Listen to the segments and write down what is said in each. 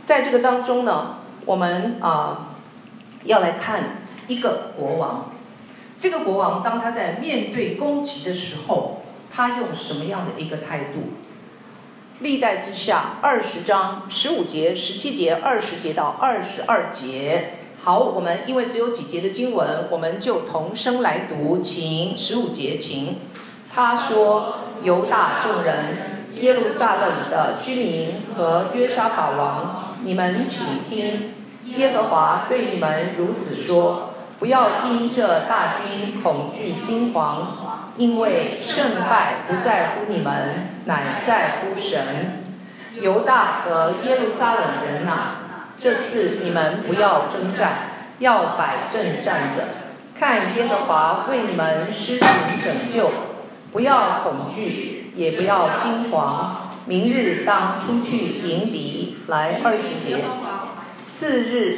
在这个当中呢，我们要来看一个国王。这个国王当他在面对攻击的时候，他用什么样的一个态度？历代之下20章15节、17节、20节到22节。好，我们因为只有几节的经文，我们就同声来读。请15节，请。他说：犹大众人、耶路撒冷的居民和约沙法王，你们请听，耶和华对你们如此说：不要因这大军恐惧惊惶，因为胜败不在乎你们，乃在乎神。犹大和耶路撒冷人啊，这次你们不要征战，要摆阵站着，看耶和华为你们施行拯救。不要恐惧，也不要惊惶，明日当出去迎敌。来20节。次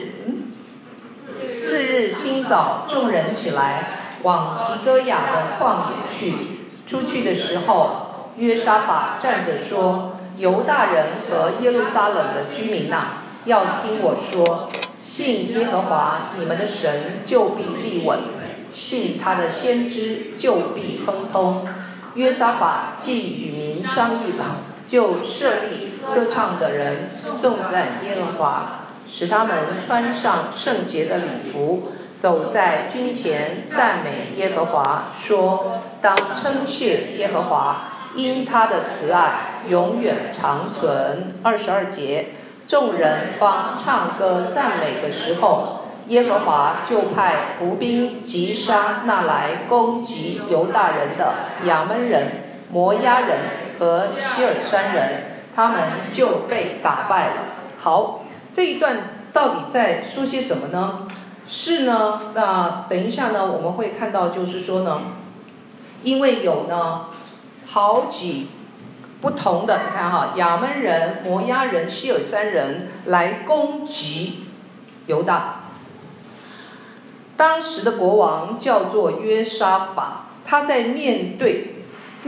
日清早，众人起来，往提哥雅的旷野去。出去的时候，约沙法站着说：犹大人和耶路撒冷的居民啊，要听我说，信耶和华你们的神，就必立稳；信他的先知，就必亨通。约沙法既与民商议了，就设立歌唱的人，颂赞耶和华，使他们穿上圣洁的礼服，走在军前，赞美耶和华，说：当称谢耶和华，因他的慈爱永远长存。22节。众人方唱歌赞美的时候，耶和华就派伏兵击杀那来攻击犹大人的亚扪人、摩押人和希尔山人，他们就被打败了。好，这一段到底在说些什么呢？是呢，那等一下呢，我们会看到，就是说呢，因为有呢好几不同的，你看哈，亚扪人、摩押人、希尔山人来攻击犹大。当时的国王叫做约沙法，他在面对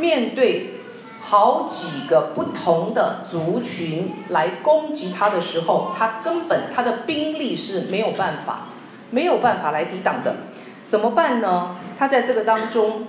好几个不同的族群来攻击他的时候，他的兵力是没有办法来抵挡的。怎么办呢？他在这个当中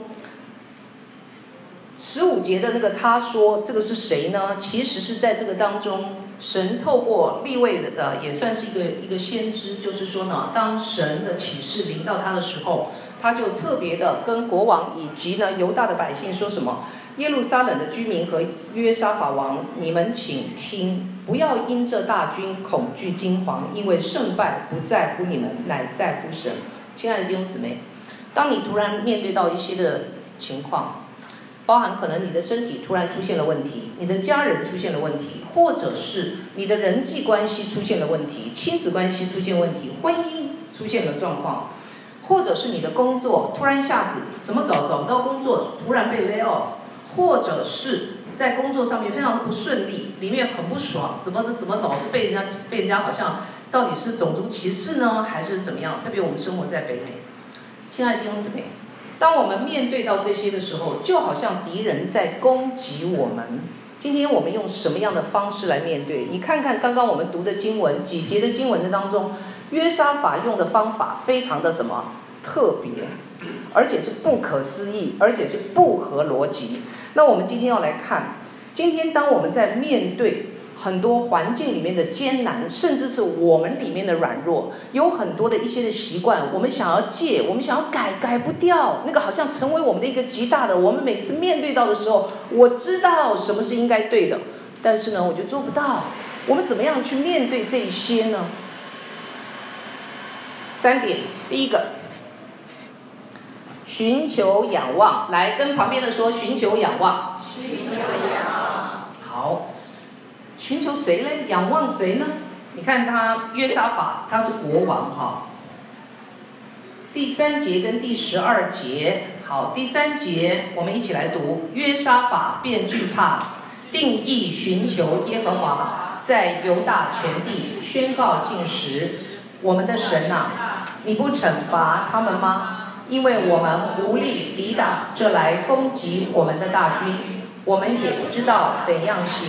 15节的那个他说，这个是谁呢？其实是在这个当中，神透过利未的也算是一个先知，就是说呢，当神的启示临到他的时候，他就特别的跟国王以及呢犹大的百姓说什么：耶路撒冷的居民和约沙法王，你们请听，不要因这大军恐惧惊惶，因为胜败不在乎你们，乃在乎神。亲爱的弟兄姊妹，当你突然面对到一些的情况，包含可能你的身体突然出现了问题，你的家人出现了问题，或者是你的人际关系出现了问题，亲子关系出现问题，婚姻出现了状况，或者是你的工作突然一下子怎么找不到工作，突然被 lay off， 或者是在工作上面非常的不顺利，里面很不爽，怎么老是被人家好像到底是种族歧视呢，还是怎么样？特别我们生活在北美，亲爱的弟兄姊妹，当我们面对到这些的时候，就好像敌人在攻击我们。今天我们用什么样的方式来面对？你看看刚刚我们读的经文，几节的经文的当中，约沙法用的方法非常的什么特别，而且是不可思议，而且是不合逻辑。那我们今天要来看，今天当我们在面对很多环境里面的艰难，甚至是我们里面的软弱，有很多的一些的习惯，我们想要戒，我们想要改不掉，那个好像成为我们的一个极大的，我们每次面对到的时候，我知道什么是应该对的，但是呢我就做不到。我们怎么样去面对这一些呢？3点。第一个，寻求仰望。来跟旁边的说，寻求仰望。好，寻求谁呢？仰望谁呢？你看他约沙法，他是国王哈。第3节跟第12节，好，第3节我们一起来读。约沙法便惧怕，定义寻求耶和华，在犹大全地宣告禁食。我们的神啊，你不惩罚他们吗？因为我们无力抵挡这来攻击我们的大军，我们也不知道怎样行。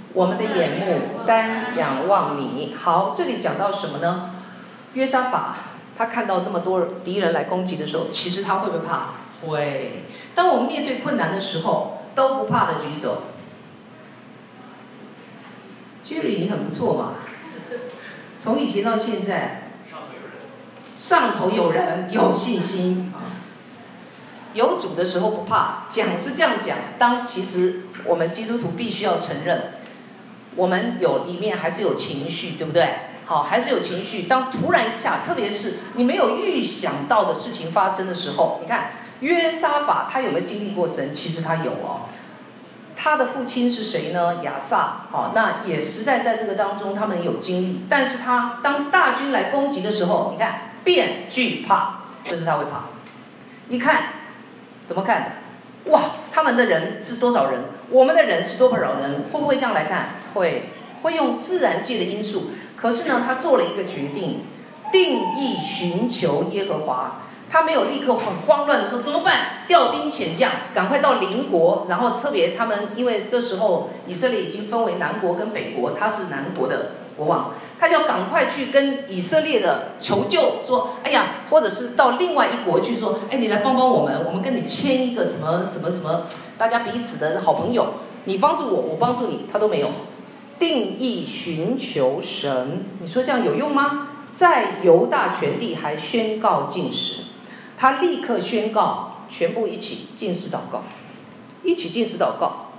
我们的眼目单仰望你。好，这里讲到什么呢？约沙法他看到那么多敌人来攻击的时候，其实他会不会怕？会。当我们面对困难的时候，都不怕的举手。Jerry， 你很不错嘛，从以前到现在，上头有人，有信心。有主的时候不怕，讲是这样讲，其实我们基督徒必须要承认，我们里面还是有情绪，对不对？好，还是有情绪。当突然一下，特别是你没有预想到的事情发生的时候，你看约沙法他有没有经历过神？其实他有哦。他的父亲是谁呢？亚撒。好，那也实在在这个当中他们有经历，但是他当大军来攻击的时候，你看便惧怕，就是他会怕。一看怎么看的？哇，他们的人是多少人？我们的人是多少人？会不会这样来看？会用自然界的因素。可是呢，他做了一个决定，定义寻求耶和华。他没有立刻很慌乱的说怎么办？调兵遣将，赶快到邻国。然后特别他们因为这时候以色列已经分为南国跟北国，他是南国的国王，他就要赶快去跟以色列的求救，说哎呀，或者是到另外一国去说，哎，你来帮帮我们，我们跟你签一个什么什么什么，大家彼此的好朋友，你帮助我，我帮助你，他都没有。定义寻求神，你说这样有用吗？在犹大全地还宣告禁食。他立刻宣告，全部一起禁食祷告，一起禁食祷告。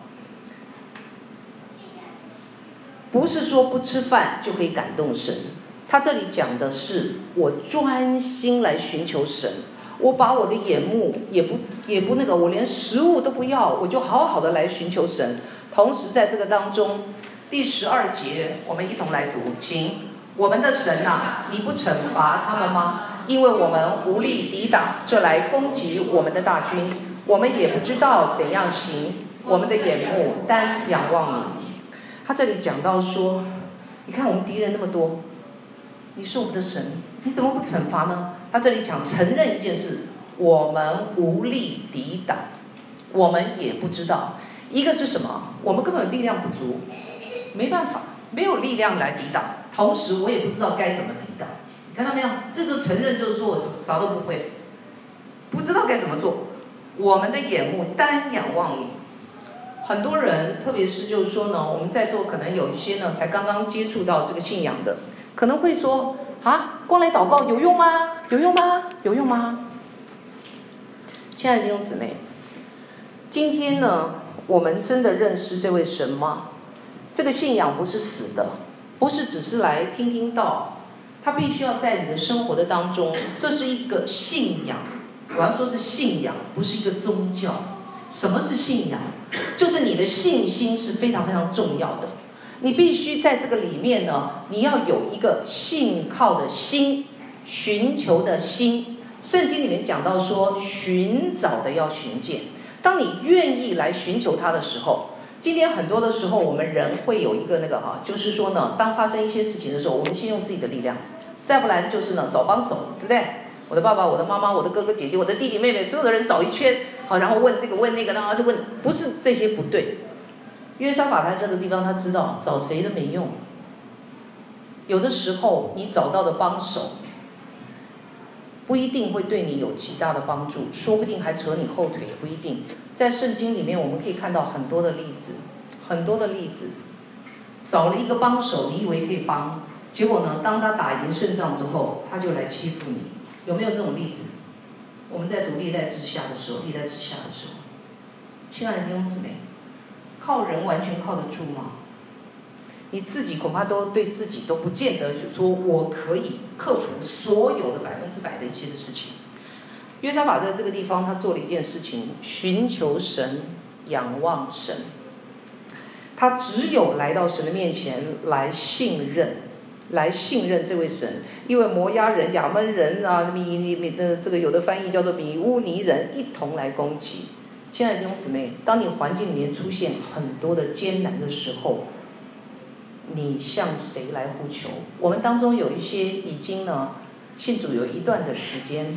不是说不吃饭就可以感动神，他这里讲的是我专心来寻求神，我把我的眼目也不那个，我连食物都不要，我就好好的来寻求神。同时在这个当中，第12节我们一同来读，请。我们的神啊，你不惩罚他们吗？因为我们无力抵挡这来攻击我们的大军，我们也不知道怎样行，我们的眼目单仰望你。他这里讲到说，你看我们敌人那么多，你是我们的神，你怎么不惩罚呢？他这里讲承认一件事，我们无力抵挡，我们也不知道。一个是什么？我们根本力量不足，没办法，没有力量来抵挡。同时我也不知道该怎么抵挡，你看到没有？这就承认，就是说我啥都不会，不知道该怎么做。我们的眼目单仰望你。很多人，特别是就是说呢，我们在座可能有一些呢，才刚刚接触到这个信仰的，可能会说啊，光来祷告有用吗？有用吗？有用吗？亲爱的弟兄姊妹，今天呢，我们真的认识这位神吗？这个信仰不是死的。不是只是来听听道，它必须要在你的生活的当中，这是一个信仰。我要说是信仰，不是一个宗教。什么是信仰？就是你的信心是非常非常重要的。你必须在这个里面呢，你要有一个信靠的心，寻求的心。圣经里面讲到说，寻找的要寻见。当你愿意来寻求它的时候，今天很多的时候，我们人会有一个就是说呢，当发生一些事情的时候，我们先用自己的力量，再不然就是呢找帮手，对不对？我的爸爸、我的妈妈、我的哥哥姐姐、我的弟弟妹妹，所有的人找一圈，好，然后问这个问那个，然后就问，不是这些不对。约沙法在这个地方，他知道找谁都没用。有的时候你找到的帮手，不一定会对你有极大的帮助，说不定还扯你后腿，也不一定。在圣经里面我们可以看到很多的例子，很多的例子，找了一个帮手，你以为可以帮，结果呢，当他打赢胜仗之后，他就来欺负你。有没有这种例子？我们在读历代志下的时候，亲爱的弟兄姊妹，靠人完全靠得住吗？你自己恐怕都对自己都不见得就说我可以克服所有的100%的一些的事情。约沙法在这个地方他做了一件事情，寻求神，仰望神。他只有来到神的面前来信任这位神，因为摩押人、亚扪人啊，这个有的翻译叫做米乌尼人一同来攻击。亲爱的弟兄姊妹，当你环境里面出现很多的艰难的时候，你向谁来呼求？我们当中有一些已经呢信主有一段的时间，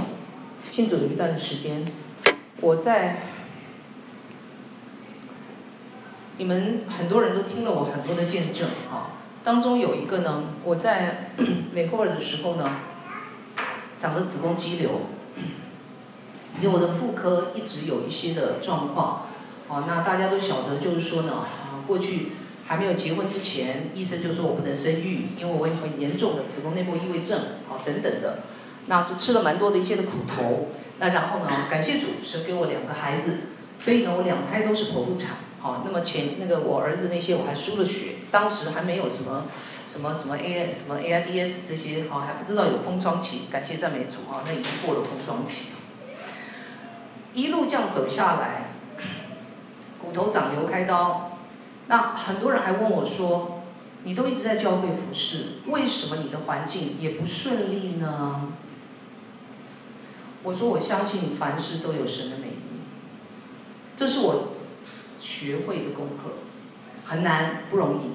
我在你们很多人都听了我很多的见证啊，当中有一个呢，我在美国的时候呢，长了子宫肌瘤，因为我的妇科一直有一些的状况，那大家都晓得，就是说呢，过去还没有结婚之前，医生就说我不能生育，因为我有很严重的子宫内膜异位症，等等的，那是吃了蛮多的一些的苦头，那然后呢，感谢主神给我2个孩子，所以呢，我2胎都是剖腹产。那么我儿子那些我还输了血，当时还没有什么 AIDS 这些还不知道有空窗期，感谢赞美主那已经过了空窗期，一路这样走下来，骨头长瘤开刀，那很多人还问我说，你都一直在教会服侍，为什么你的环境也不顺利呢？我说我相信凡事都有神的美意，这是我学会的功课，很难，不容易。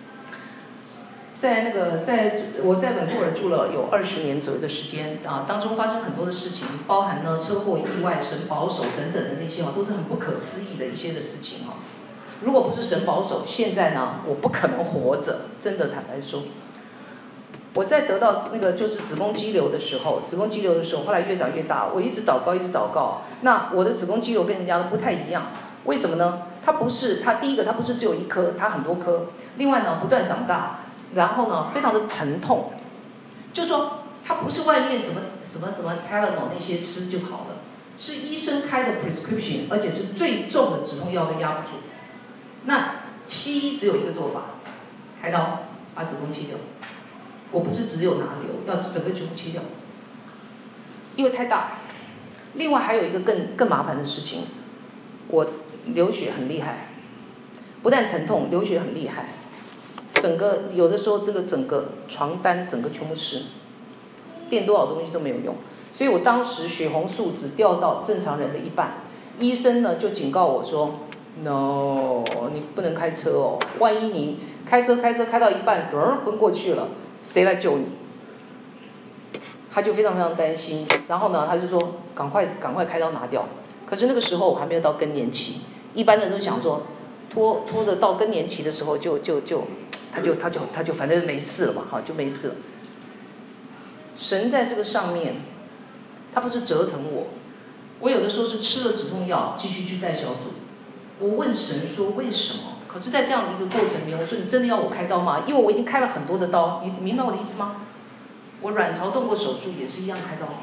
我在本库尔住了有20年左右的时间当中发生很多的事情，包含呢车祸、意外、神保守等等的那些都是很不可思议的一些的事情如果不是神保守，现在呢我不可能活着，真的坦白说。我在得到就是子宫肌瘤的时候，后来越长越大，我一直祷告。那我的子宫肌瘤跟人家都不太一样，为什么呢？它第一个它不是只有1颗，它很多颗。另外呢，不断长大，然后呢，非常的疼痛。就说它不是外面什么 Tylenol 那些吃就好了，是医生开的 prescription， 而且是最重的止痛药都压不住。那西医只有一个做法，开刀把子宫切掉。我不是只有拿瘤，要整个全部切掉，因为太大。另外还有一个更麻烦的事情，我流血很厉害，不但疼痛，流血很厉害，有的时候这个整个床单整个全部湿，垫多少东西都没有用。所以我当时血红素只掉到正常人的1半，医生呢就警告我说 ，no， 你不能开车哦，万一你开车开到一半，昏过去了。谁来救你？他就非常非常担心，然后呢，他就说赶快开刀拿掉。可是那个时候我还没有到更年期，一般人都想说拖着到更年期的时候他就反正没事了嘛，就没事了。神在这个上面，他不是折腾我，我有的时候是吃了止痛药继续去带小组。我问神说为什么？可是在这样的一个过程里面，我说你真的要我开刀吗？因为我已经开了很多的刀，你明白我的意思吗？我卵巢动过手术也是一样开刀，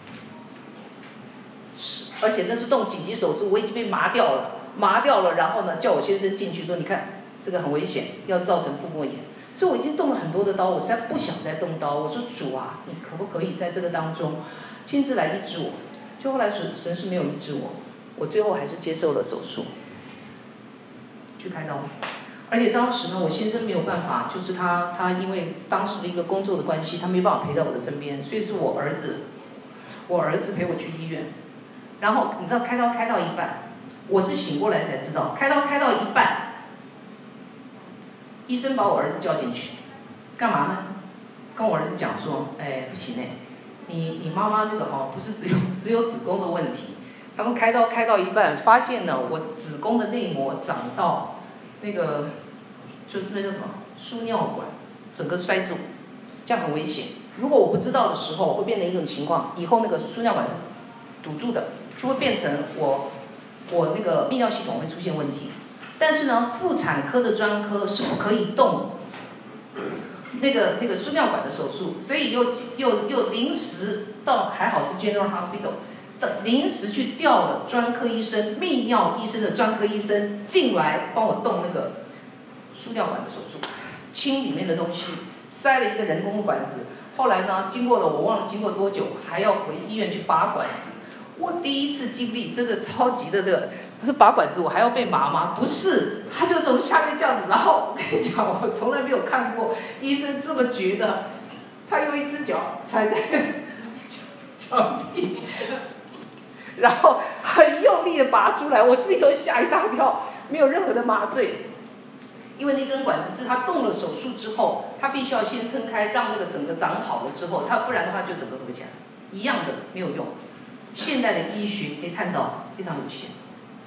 而且那是动紧急手术，我已经被麻掉了，然后呢叫我先生进去说你看这个很危险，要造成腹膜炎，所以我已经动了很多的刀，我实在不想再动刀。我说主啊，你可不可以在这个当中亲自来医治我？就后来神是没有医治我最后还是接受了手术。去开刀，而且当时呢，我先生没有办法，就是他因为当时的一个工作的关系，他没办法陪在我的身边，所以是我儿子陪我去医院。然后你知道开刀开到一半，我是醒过来才知道，开刀开到一半，医生把我儿子叫进去，干嘛呢？跟我儿子讲说，不行你妈妈这个不是只有子宫的问题。他们开到一半，发现呢，我子宫的内膜长到那个，就那叫什么输尿管，整个塞住，这样很危险。如果我不知道的时候，会变成一种情况，以后那个输尿管是堵住的，就会变成我那个泌尿系统会出现问题。但是呢，妇产科的专科是不可以动那个输尿管的手术，所以又临时到，还好是 General Hospital。临时去调了专科医生，泌尿医生的专科医生进来帮我动那个输尿管的手术，清里面的东西，塞了一个人工的管子。后来呢，我忘了经过多久，还要回医院去拔管子。我第一次经历真的超级的他说拔管子我还要被麻吗？不是，他就从下面这样子。然后我跟你讲，我从来没有看过医生这么绝的，他用一只脚踩在脚壁。然后很用力的拔出来，我自己都吓一大跳，没有任何的麻醉，因为那根管子是他动了手术之后，他必须要先撑开，让那个整个长好了之后，不然的话就整个合起来，一样的没有用。现代的医学可以看到非常有限。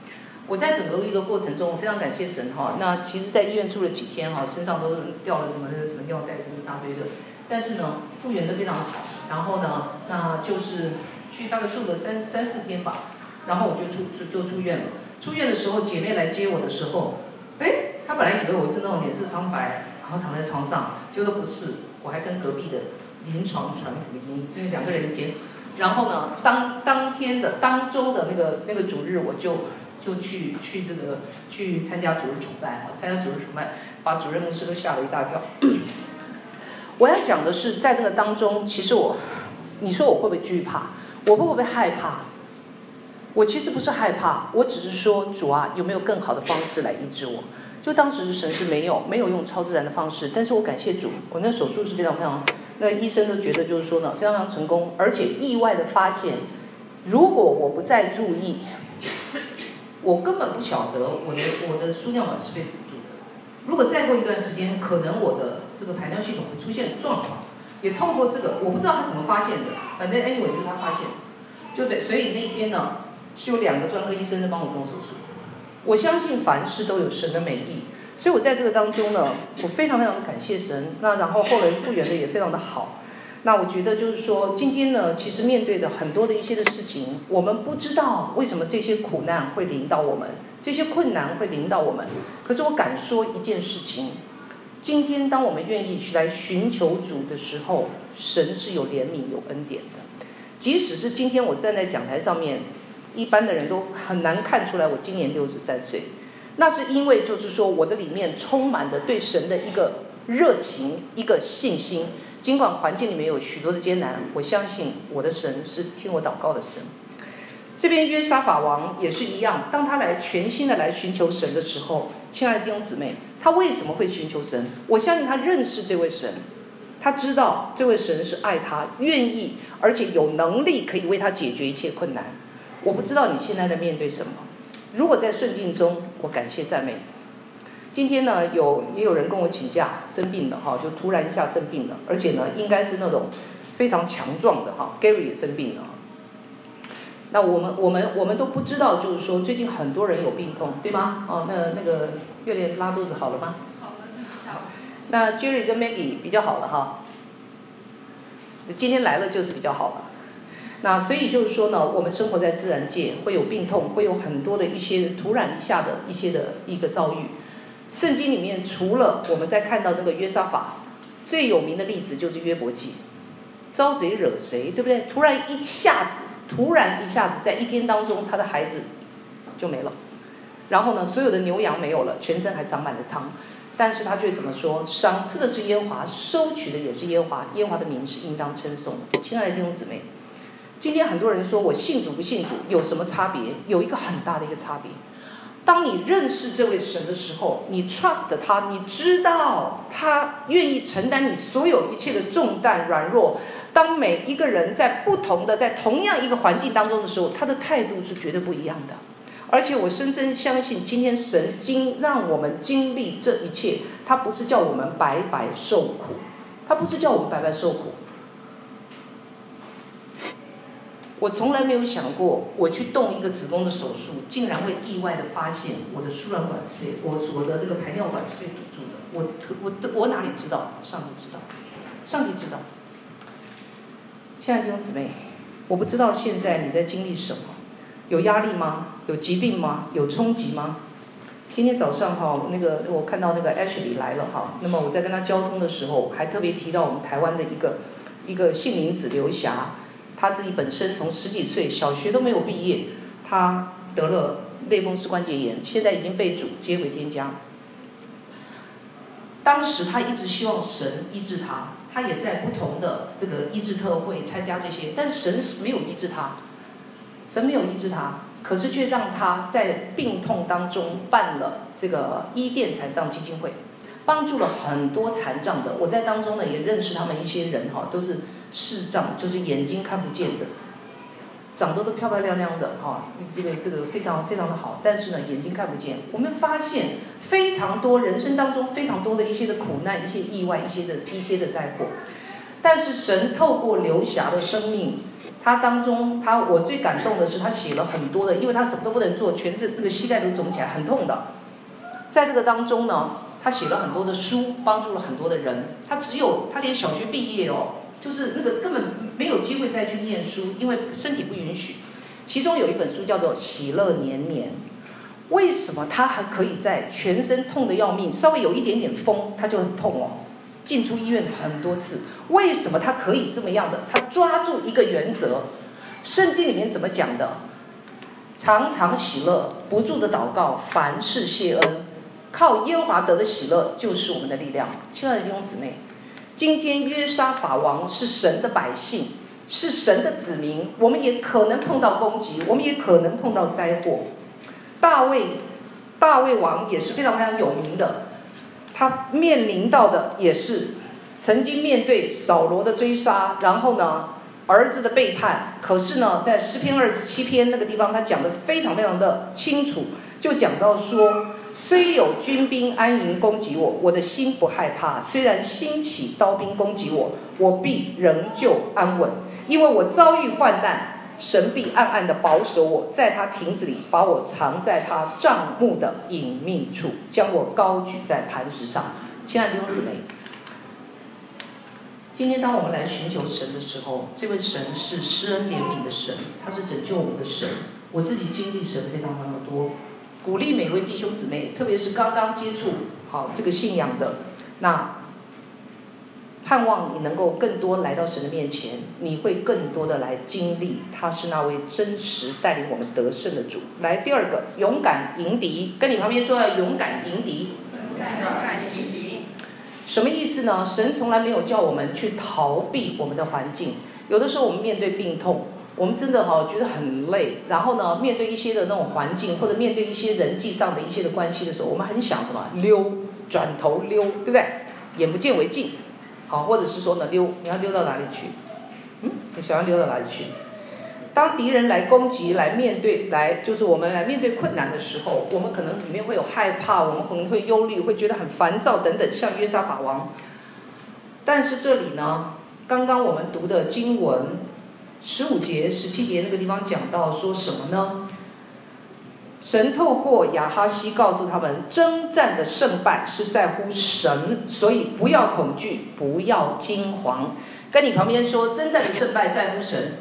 我在整个一个过程中，我非常感谢神哈。那其实，在医院住了几天哈，身上都掉了什么尿袋，什么一大堆的。但是呢，复原的非常好。然后呢，那就是去大概住了三四天吧。然后我就出院了。出院的时候，姐妹来接我的时候，她本来以为我是那种脸色苍白，然后躺在床上，结果不是，我还跟隔壁的临床传福音，因为2个人间。然后呢，当周的那个主日，我就去参加主日崇拜，参加主日崇拜，把主任牧师都吓了一大跳。我要讲的是，在这个当中，其实你说我会不会惧怕？我会不会害怕？我其实不是害怕，我只是说主啊，有没有更好的方式来医治我？就当时神是没有用超自然的方式，但是我感谢主，我那手术是非常非常，那医生都觉得就是说呢，非常非常成功，而且意外的发现，如果我不再注意，我根本不晓得我的输尿管是被堵住的。如果再过一段时间，可能我的这个排尿系统会出现状况。也透过这个，我不知道他怎么发现的，反正 anyway 就是他发现，就对，所以那天呢，是有2个专科医生在帮我动手术。我相信凡事都有神的美意，所以我在这个当中呢，我非常非常的感谢神。那然后后来复原的也非常的好。那我觉得就是说，今天呢，其实面对的很多的一些的事情，我们不知道为什么这些苦难会临到我们，这些困难会临到我们。可是我敢说一件事情，今天当我们愿意来寻求主的时候，神是有怜悯有恩典的。即使是今天我站在讲台上面，一般的人都很难看出来我今年63岁，那是因为就是说我的里面充满着对神的一个热情，一个信心。尽管环境里面有许多的艰难，我相信我的神是听我祷告的神。这边约沙法王也是一样，当他全心的来寻求神的时候，亲爱的弟兄姊妹，他为什么会寻求神？我相信他认识这位神，他知道这位神是爱他，愿意而且有能力可以为他解决一切困难。我不知道你现在在面对什么，如果在顺境中，我感谢赞美。今天呢，也有人跟我请假生病了哈，就突然一下生病了，而且呢，应该是那种非常强壮的哈。Gary 也生病了，那我们都不知道，就是说最近很多人有病痛，对吗？哦，那个月莲拉肚子好了吗？ 好了，好。 那 Jerry 跟 Maggie 比较好了哈，今天来了就是比较好了。那所以就是说呢，我们生活在自然界，会有病痛，会有很多的一些突然一下的一个遭遇。圣经里面除了我们在看到那个约沙法，最有名的例子就是约伯记，招谁惹谁，对不对？突然一下子在一天当中，他的孩子就没了，然后呢，所有的牛羊没有了，全身还长满了疮，但是他却怎么说？赏赐的是耶和华，收取的也是耶和华，耶和华的名是应当称颂的。亲爱的弟兄姊妹，今天很多人说我信主不信主有什么差别？有一个很大的一个差别。当你认识这位神的时候，你 trust 他，你知道他愿意承担你所有一切的重担软弱。当每一个人在不同的在同样一个环境当中的时候，他的态度是绝对不一样的。而且我深深相信，今天神让我们经历这一切，他不是叫我们白白受苦，他不是叫我们白白受苦。我从来没有想过，我去动一个子宫的手术，竟然会意外的发现我的输卵管是被我的这个排尿管是被堵住的。我哪里知道？上帝知道，上帝知道。亲爱的弟兄姊妹，我不知道现在你在经历什么，有压力吗？有疾病吗？有冲击吗？今天早上哈，我看到那个 Ashley 来了哈，那么我在跟他交通的时候，还特别提到我们台湾的一个姓名子刘霞。他自己本身从10几岁，小学都没有毕业，他得了类风湿关节炎，现在已经被主接回天家。当时他一直希望神医治他，他也在不同的这个医治特会参加这些，但神没有医治他，神没有医治他，可是却让他在病痛当中办了这个伊甸残障基金会，帮助了很多残障的。我在当中呢也认识他们一些人哈，都是视障，就是眼睛看不见的，长得都漂漂亮亮的哈，这个非常非常的好，但是呢眼睛看不见。我们发现非常多人生当中非常多的一些的苦难、一些意外、一些的灾祸。 但是神透过刘霞的生命，他当中我最感动的是他写了很多的，因为他什么都不能做，全是那个膝盖都肿起来，很痛的。在这个当中呢，他写了很多的书，帮助了很多的人。他连小学毕业就是那个根本没有机会再去念书，因为身体不允许。其中有一本书叫做《喜乐年年》。为什么他还可以在全身痛得要命，稍微有一点点风他就很痛进出医院很多次？为什么他可以这么样的？他抓住一个原则，圣经里面怎么讲的？常常喜乐，不住的祷告，凡事谢恩，靠耶和华得的喜乐就是我们的力量。亲爱的弟兄姊妹，今天约沙法王是神的百姓，是神的子民，我们也可能碰到攻击，我们也可能碰到灾祸。大卫王也是非常非常有名的，他面临到的也是曾经面对扫罗的追杀，然后呢儿子的背叛。可是呢在诗篇27篇那个地方他讲得非常非常的清楚，就讲到说，虽有军兵安营攻击我，我的心不害怕；虽然兴起刀兵攻击我，我必仍旧安稳，因为我遭遇患难，神必暗暗地保守我，在他亭子里把我藏在他帐幕的隐秘处，将我高举在磐石上。亲爱的弟兄姊妹，今天当我们来寻求神的时候，这位神是施恩怜悯的神，他是拯救我们的神。我自己经历神非常非常的多，鼓励每位弟兄姊妹，特别是刚刚接触这个信仰的，那盼望你能够更多来到神的面前，你会更多的来经历他是那位真实带领我们得胜的主。来，第二个，勇敢迎敌。跟你旁边说要勇敢迎敌。勇敢迎敌什么意思呢？神从来没有叫我们去逃避我们的环境。有的时候我们面对病痛，我们真的觉得很累，然后呢面对一些的那种环境，或者面对一些人际上的一些的关系的时候，我们很想什么？溜，转头溜，对不对？眼不见为净。或者是说呢，溜，你要溜到哪里去？你想要溜到哪里去？当敌人来攻击，就是我们来面对困难的时候，我们可能里面会有害怕，我们可能会忧虑，会觉得很烦躁等等，像约沙法王。但是这里呢，刚刚我们读的经文15节、17节那个地方讲到说什么呢？神透过亚哈西告诉他们，征战的胜败是在乎神，所以不要恐惧，不要惊惶。跟你旁边说，征战的胜败在乎神。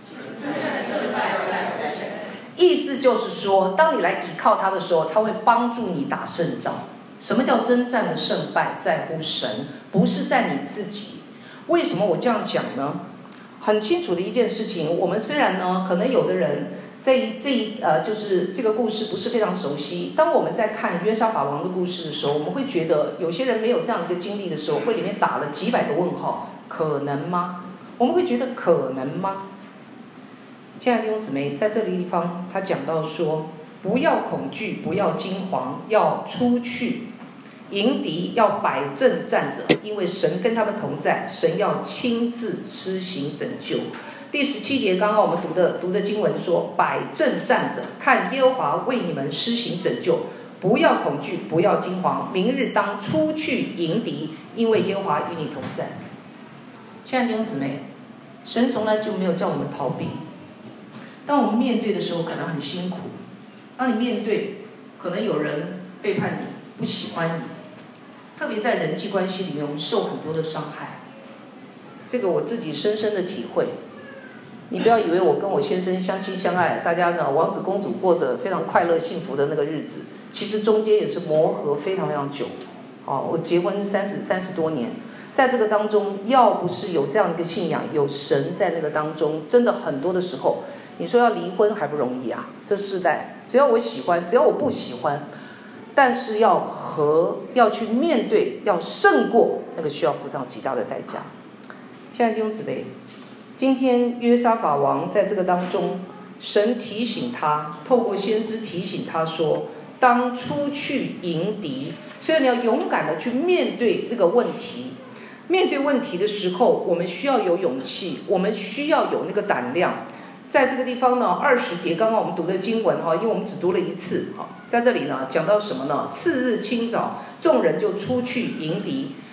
意思就是说，当你来倚靠他的时候，他会帮助你打胜仗。什么叫征战的胜败在乎神？不是在你自己。为什么我这样讲呢？很清楚的一件事情，我们虽然呢，可能有的人就是这个故事不是非常熟悉。当我们在看约沙法王的故事的时候，我们会觉得有些人没有这样一个经历的时候，会里面打了几百个问号，可能吗？我们会觉得可能吗？亲爱的弟兄姊妹，在这里地方他讲到说，不要恐惧，不要惊惶，要出去迎敌，要摆阵站着，因为神跟他们同在，神要亲自施行拯救。第17节，刚刚我们读的经文说，摆阵站着，看耶和华为你们施行拯救，不要恐惧，不要惊惶，明日当出去迎敌，因为耶和华与你同在。亲爱的弟兄姊妹，神从来就没有叫我们逃避。当我们面对的时候可能很辛苦，当你面对可能有人背叛你，不喜欢你，特别在人际关系里面，我们受很多的伤害，这个我自己深深的体会。你不要以为我跟我先生相亲相爱，大家呢王子公主过着非常快乐幸福的那个日子，其实中间也是磨合非常非常久。我结婚30多年，在这个当中，要不是有这样一个信仰，有神在那个当中，真的很多的时候，你说要离婚还不容易啊。这世代只要我喜欢，只要我不喜欢，但是要去面对，要胜过那个需要付上极大的代价。亲爱的弟兄姊妹，今天约沙法王在这个当中，神提醒他，透过先知提醒他说，当出去迎敌。所以你要勇敢的去面对那个问题。面对问题的时候，我们需要有勇气，我们需要有那个胆量。在这个地方呢，20节刚刚我们读的经文因为我们只读了一次，在这里呢讲到什么呢？次日清早，众人就出去迎敌。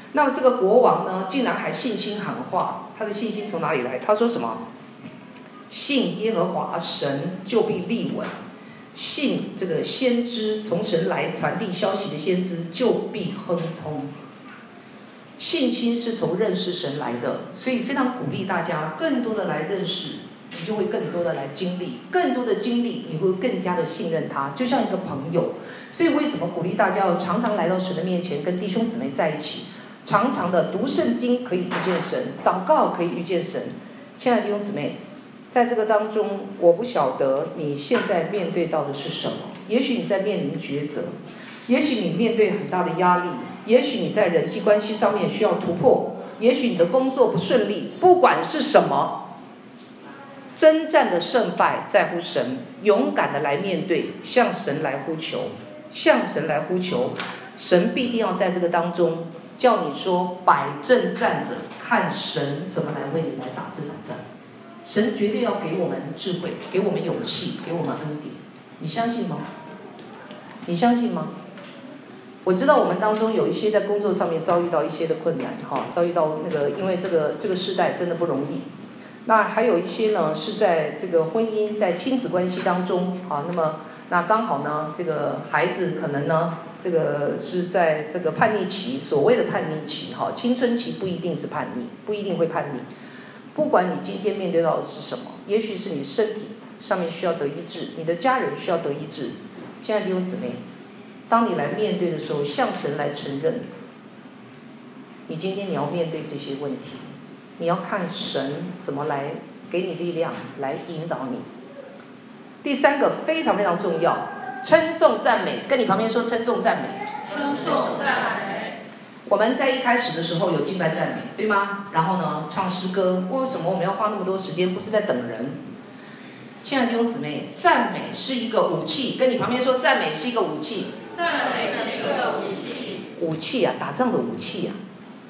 那么这个国王呢，竟然还信心喊话，他的信心从哪里来？他说什么？信耶和华神就必立稳，信这个先知从神来传递消息的先知就必亨通。信心是从认识神来的，所以非常鼓励大家更多的来认识，你就会更多的来经历，更多的经历，你会更加的信任他，就像一个朋友。所以为什么鼓励大家要常常来到神的面前，跟弟兄姊妹在一起，常常的读圣经可以遇见神，祷告可以遇见神。亲爱的弟兄姊妹，在这个当中，我不晓得你现在面对到的是什么，也许你在面临抉择，也许你面对很大的压力，也许你在人际关系上面需要突破，也许你的工作不顺利，不管是什么，征战的胜败在乎神，勇敢的来面对，向神来呼求，向神来呼求，神必定要在这个当中叫你说摆正站着，看神怎么来为你来打这场战。神绝对要给我们智慧，给我们勇气，给我们恩典，你相信吗？你相信吗？我知道我们当中有一些在工作上面遭遇到一些的困难，遭遇到那个，因为这个世代真的不容易。那还有一些呢是在这个婚姻、在亲子关系当中，那刚好呢，这个孩子可能呢，这个是在这个叛逆期，所谓的叛逆期，青春期不一定是叛逆，不一定会叛逆。不管你今天面对到的是什么，也许是你身体上面需要得医治，你的家人需要得医治。亲爱的弟兄姊妹，当你来面对的时候，向神来承认，你今天你要面对这些问题，你要看神怎么来给你力量，来引导你。第三个非常非常重要，称颂赞美，跟你旁边说称颂赞美。 称颂赞美。 我们在一开始的时候有敬拜赞美，对吗？然后呢，唱诗歌。为什么我们要花那么多时间？不是在等人。亲爱的弟兄姊妹，赞美是一个武器，跟你旁边说，赞美是一个武器。 赞美是一个武器。 武器啊，打仗的武器啊。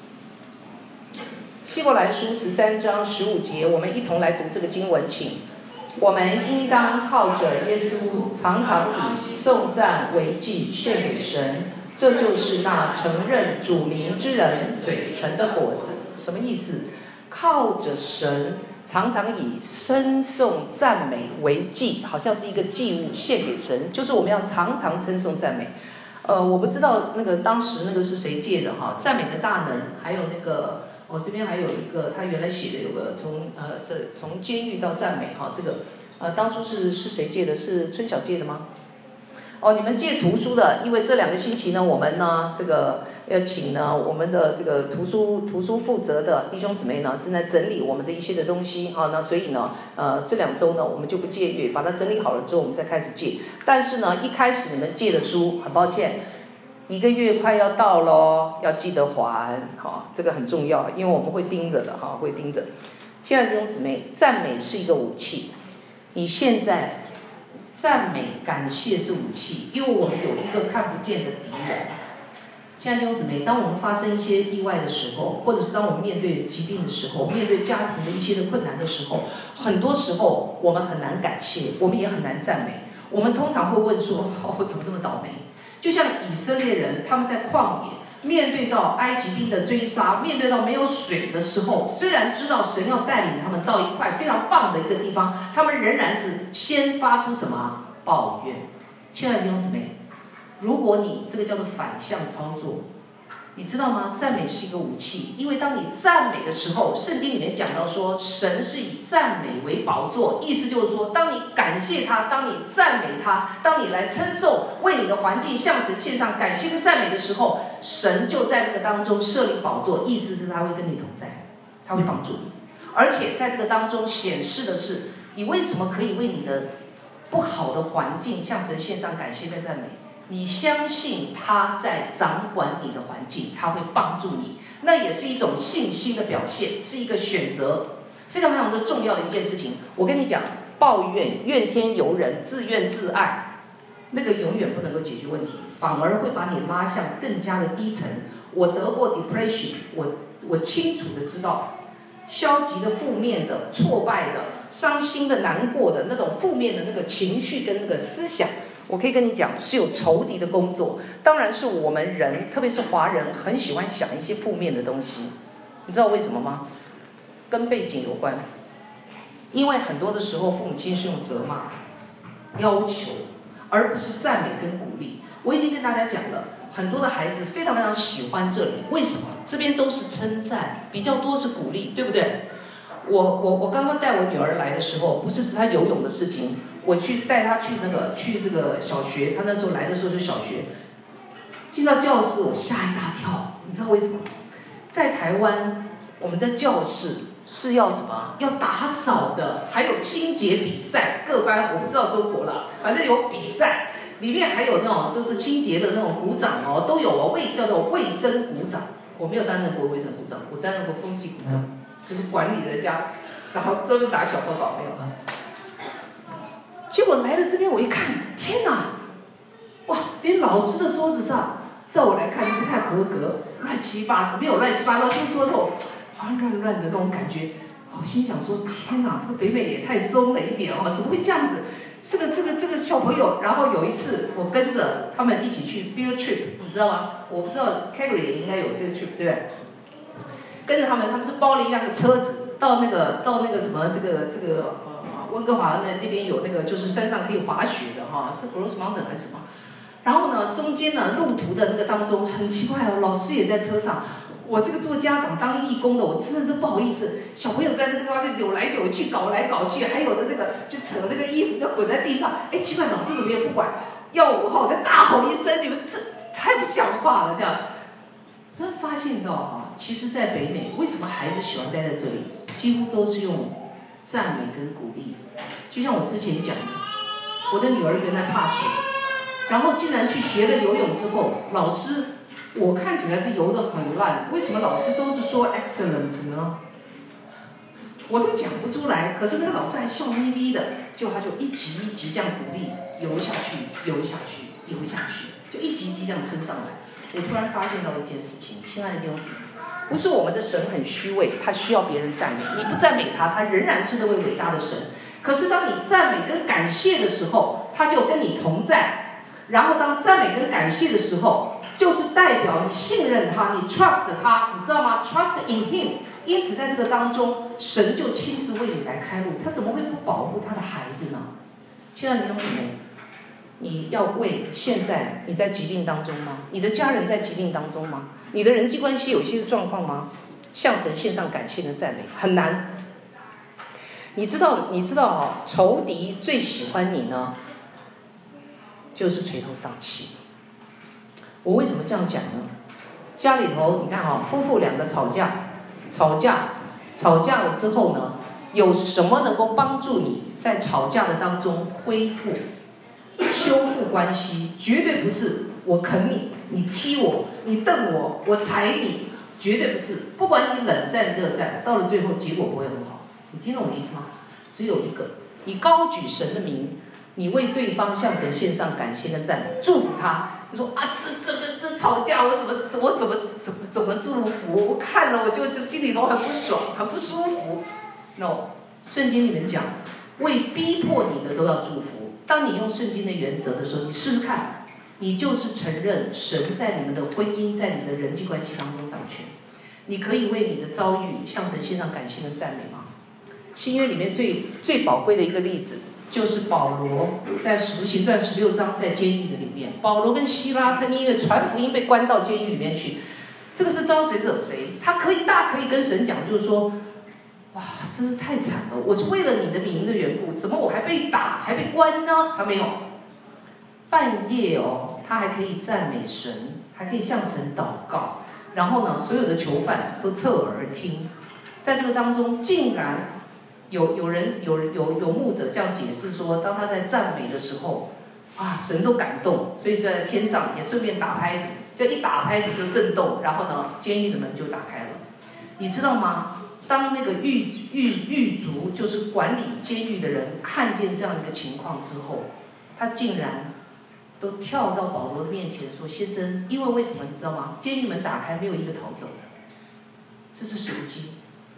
希伯来书13章15节，我们一同来读这个经文，请。我们应当靠着耶稣，常常以颂赞为祭献给神，这就是那承认主名之人嘴唇的果子。什么意思？靠着神，常常以称颂赞美为祭，好像是一个祭物献给神，就是我们要常常称颂赞美。我不知道那个当时那个是谁借的哈，赞美的大能，还有那个。我这边还有一个，他原来写的有个从监狱到赞美哈，这个当初是谁借的？是春晓借的吗？你们借图书的，因为这2个星期呢，我们呢这个要请呢我们的这个图书负责的弟兄姊妹呢正在整理我们的一些的东西啊，那所以呢这2周呢我们就不借阅，把它整理好了之后我们再开始借。但是呢一开始你们借的书，很抱歉。1个月快要到咯，要记得还，这个很重要，因为我们会盯着的，会盯着。亲爱的弟兄姊妹，赞美是一个武器。你现在赞美、感谢是武器，因为我们有一个看不见的敌人。亲爱的弟兄姊妹，当我们发生一些意外的时候，或者是当我们面对疾病的时候，面对家庭的一些的困难的时候，很多时候我们很难感谢，我们也很难赞美。我们通常会问说：我怎么那么倒霉？就像以色列人，他们在旷野面对到埃及兵的追杀，面对到没有水的时候，虽然知道神要带领他们到一块非常棒的一个地方，他们仍然是先发出什么抱怨。亲爱的弟兄姊妹，如果你这个叫做反向操作，你知道吗？赞美是一个武器，因为当你赞美的时候，圣经里面讲到说，神是以赞美为宝座，意思就是说，当你感谢他，当你赞美他，当你来称颂，为你的环境向神献上感谢跟赞美的时候，神就在那个当中设立宝座，意思是他会跟你同在，他会帮助你，而且在这个当中显示的是，你为什么可以为你的不好的环境向神献上感谢跟赞美？你相信他在掌管你的环境，他会帮助你，那也是一种信心的表现，是一个选择，非常非常的重要的一件事情。我跟你讲，抱怨、怨天尤人、自怨自艾，那个永远不能够解决问题，反而会把你拉向更加的低层。我得过 depression， 我清楚的知道，消极的、负面的、挫败的、伤心的、难过的那种负面的那个情绪跟那个思想， 我可以跟你讲，是有仇敌的工作。当然是我们人，特别是华人，很喜欢想一些负面的东西。你知道为什么吗？跟背景有关。因为很多的时候，父母亲是用责骂、要求，而不是赞美跟鼓励。我已经跟大家讲了，很多的孩子非常非常喜欢这里，为什么？这边都是称赞，比较多是鼓励，对不对？我刚刚带我女儿来的时候，不是指她游泳的事情。我去带他去这个小学，他那时候来的时候就小学，进到教室我吓一大跳，你知道为什么？在台湾，我们的教室是要什么？要打扫的，还有清洁比赛，各班我不知道中国了，反正有比赛，里面还有那种就是清洁的那种鼓掌哦，都有哦，叫做卫生鼓掌。我没有担任过卫生鼓掌，我担任过风纪鼓掌，就是管理人家，然后专门打小报告没有了。结果来了这边，我一看，天哪！哇，连老师的桌子上，在我来看不太合格，乱七八糟，没有乱七八糟，就是说那种好像乱乱的那种感觉。我心想说，天哪，这个北美也太松了一点哦，怎么会这样子？这个小朋友，然后有一次我跟着他们一起去 field trip， 你知道吗？我不知道 Calgary 也应该有 field trip， 对不对？跟着他们是包了一辆个车子到那个什么这个。温哥华那边有那个就是山上可以滑雪的哈，是 Gross Mountain 还是什么？然后呢，中间呢路途的那个当中很奇怪哦，老师也在车上。我这个做家长当义工的，我真的都不好意思。小朋友在那个地方扭来扭去，搞来搞去，还有的那个就扯那个衣服就滚在地上。哎，奇怪，老师怎么也不管？要我哈，我再大吼一声，你们这太不像话了这样。突然发现到哈，其实，在北美为什么孩子喜欢待在这里，几乎都是用赞美跟鼓励。就像我之前讲的，我的女儿原来怕水，然后竟然去学了游泳之后，老师我看起来是游得很烂，为什么老师都是说 excellent 呢？我都讲不出来，可是那个老师还笑眯眯的，结果他就一级一级这样鼓励，游下去，游下去，游下去，就一级一级这样升上来。我突然发现到一件事情，亲爱的弟兄姊妹，不是我们的神很虚伪，他需要别人赞美，你不赞美他，他仍然是那位伟大的神。可是当你赞美跟感谢的时候，他就跟你同在。然后当赞美跟感谢的时候，就是代表你信任他，你 trust 他，你知道吗 ？trust in him。因此在这个当中，神就亲自为你来开路，他怎么会不保护他的孩子呢？亲爱的弟兄姊妹，你要为现在你在疾病当中吗？你的家人在疾病当中吗？你的人际关系有些状况吗？向神献上感谢跟赞美很难。你知道啊，仇敌最喜欢你呢，就是垂头丧气。我为什么这样讲呢？家里头你看哈，夫妇两个吵架了之后呢，有什么能够帮助你在吵架的当中恢复、修复关系？绝对不是我啃你，你踢我，你瞪我，我踩你，绝对不是。不管你冷战热战，到了最后结果不会很好。你听懂我的意思吗？只有一个，你高举神的名，你为对方向神献上感谢跟赞美，祝福他。你说啊，这吵架，我怎么祝福？我看了我就心里头很不爽，很不舒服。No， 圣经里面讲，为逼迫你的都要祝福。当你用圣经的原则的时候，你试试看，你就是承认神在你们的婚姻，在你的人际关系当中掌权。你可以为你的遭遇向神献上感谢跟赞美吗？新约里面最宝贵的一个例子，就是保罗在使徒行传16章在监狱的里面，保罗跟希拉他们因为传福音被关到监狱里面去，这个是招谁惹谁？他可以跟神讲，就是说，哇，真是太惨了！我是为了你的名的缘故，怎么我还被打还被关呢？他没有，半夜哦，他还可以赞美神，还可以向神祷告，然后呢，所有的囚犯都侧耳而听，在这个当中竟然。有牧者这样解释说，当他在赞美的时候，啊，神都感动，所以在天上也顺便打拍子，就一打拍子就震动，然后呢，监狱的门就打开了。你知道吗？当那个狱卒，就是管理监狱的人，看见这样一个情况之后，他竟然都跳到保罗的面前说：“先生，因为什么你知道吗？监狱门打开，没有一个逃走的。”这是神迹。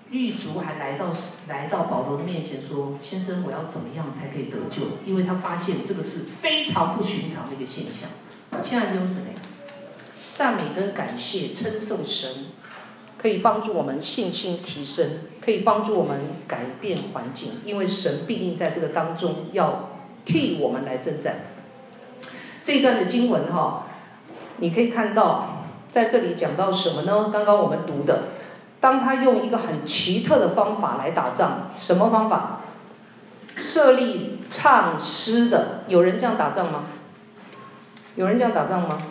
狱卒还来到保罗的面前说：“先生，我要怎么样才可以得救？”因为他发现这个是非常不寻常的一个现象。亲爱的弟兄姊妹，赞美跟感谢、称颂神，可以帮助我们信心提升，可以帮助我们改变环境，因为神必定在这个当中要替我们来征战。这一段的经文你可以看到，在这里讲到什么呢？刚刚我们读的。当他用一个很奇特的方法来打仗，什么方法？设立唱诗的，有人这样打仗吗？有人这样打仗吗？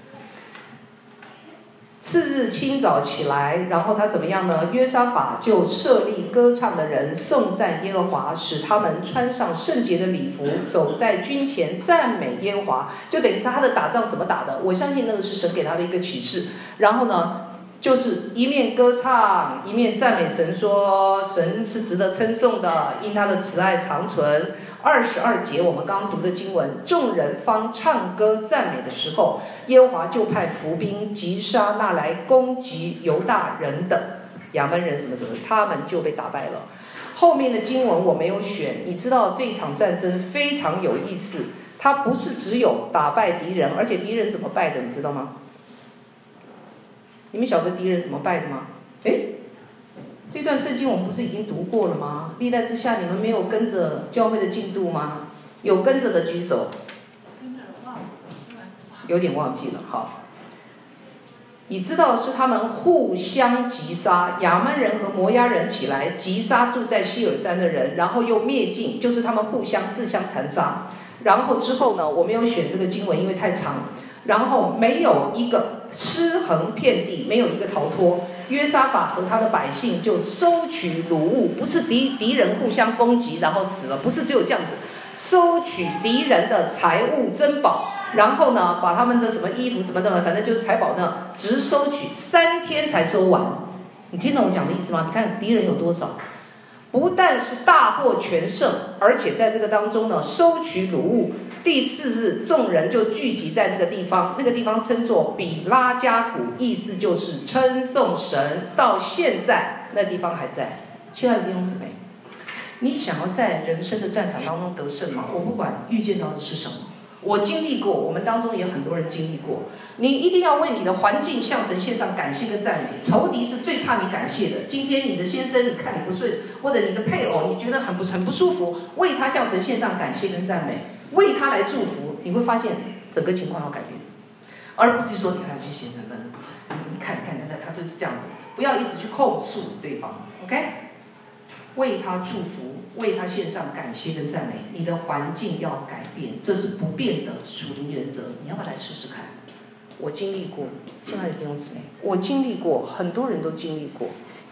次日清早起来，然后他怎么样呢？约沙法就设立歌唱的人，颂赞耶和华，使他们穿上圣洁的礼服，走在军前赞美耶和华。就等于说他的打仗怎么打的？我相信那个是神给他的一个启示。然后呢？就是一面歌唱，一面赞美神，说神是值得称颂的，因他的慈爱长存。22节我们刚刚读的经文，众人方唱歌赞美的时候，耶和华就派伏兵击杀那来攻击犹大人的亚扪人什么什么，他们就被打败了。后面的经文我没有选，你知道这场战争非常有意思，它不是只有打败敌人，而且敌人怎么败的，你知道吗？你们晓得敌人怎么败的吗？这段圣经我们不是已经读过了吗？历代之下，你们没有跟着教会的进度吗？有跟着的举手。有点忘记了。好，你知道是他们互相击杀，亚扪人和摩押人起来击杀住在希尔山的人，然后又灭尽，就是他们互相自相残杀。然后之后呢，我没有选这个经文，因为太长。然后没有一个尸横遍地，没有一个逃脱。约沙法和他的百姓就收取掳物，不是敌人互相攻击然后死了，不是只有这样子，收取敌人的财物珍宝，然后呢，把他们的什么衣服什么的，反正就是财宝呢，只收取3天才收完。你听懂我讲的意思吗？你看敌人有多少？不但是大获全胜，而且在这个当中呢，收取掳物。第4日，众人就聚集在那个地方，那个地方称作比拉加谷，意思就是称颂神。到现在，那地方还在。亲爱的弟兄姊妹，你想要在人生的战场当中得胜吗？我不管遇见到的是什么，我经历过，我们当中也很多人经历过。你一定要为你的环境向神献上感谢跟赞美。仇敌是最怕你感谢的。今天你的先生你看你不顺，或者你的配偶你觉得很不舒服，为他向神献上感谢跟赞美，为他来祝福，你会发现整个情况要改变，而不是说你看这些人们，你看他就是这样子，不要一直去控诉对方 ，OK？ 为他祝福，为他献上感谢跟赞美，你的环境要改变，这是不变的属灵原则。你要不要来试试看？我经历过，亲爱的弟兄姊妹，我经历过，很多人都经历过。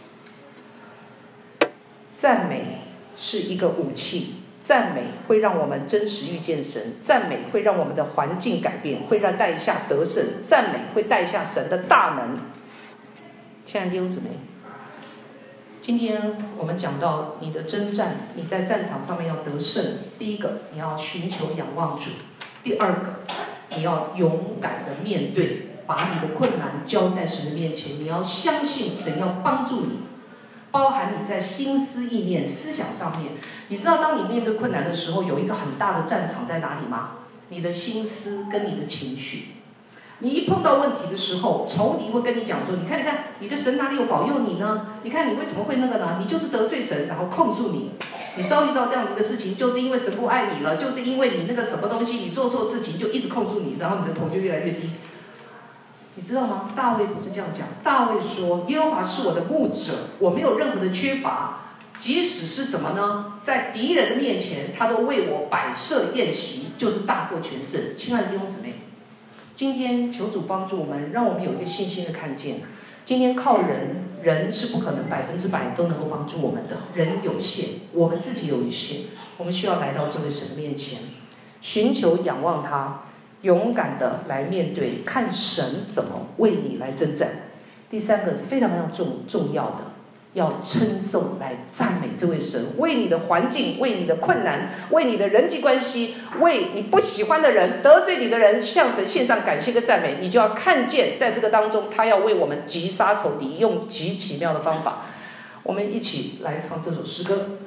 赞美是一个武器。赞美会让我们真实遇见神，赞美会让我们的环境改变，会让带下得胜，赞美会带下神的大能。亲爱的弟兄姊妹，今天我们讲到你的征战，你在战场上面要得胜。第一个，你要寻求仰望主；第二个，你要勇敢的面对，把你的困难交在神的面前，你要相信神要帮助你。包含你在心思意念思想上面，你知道当你面对困难的时候，有一个很大的战场在哪里吗？你的心思跟你的情绪。你一碰到问题的时候，仇敌会跟你讲说，你看你的神哪里有保佑你呢？你看你为什么会那个呢？你就是得罪神，然后控诉你。你遭遇到这样的一个事情，就是因为神不爱你了，就是因为你那个什么东西，你做错事情就一直控诉你，然后你的头就越来越低。你知道吗？大卫不是这样讲。大卫说：“耶和华是我的牧者，我没有任何的缺乏。即使是什么呢？在敌人的面前，他都为我摆设宴席，就是大获全胜。”亲爱的弟兄姊妹，今天求主帮助我们，让我们有一个信心的看见。今天靠人是不可能100%都能够帮助我们的，人有限，我们自己有限，我们需要来到这位神的面前，寻求仰望他。勇敢的来面对，看神怎么为你来征战。第三个非常非常重要的，要称颂来赞美这位神，为你的环境，为你的困难，为你的人际关系，为你不喜欢的人、得罪你的人，向神献上感谢跟赞美。你就要看见，在这个当中，他要为我们击杀仇敌，用极奇妙的方法。 我们一起来唱这首诗歌。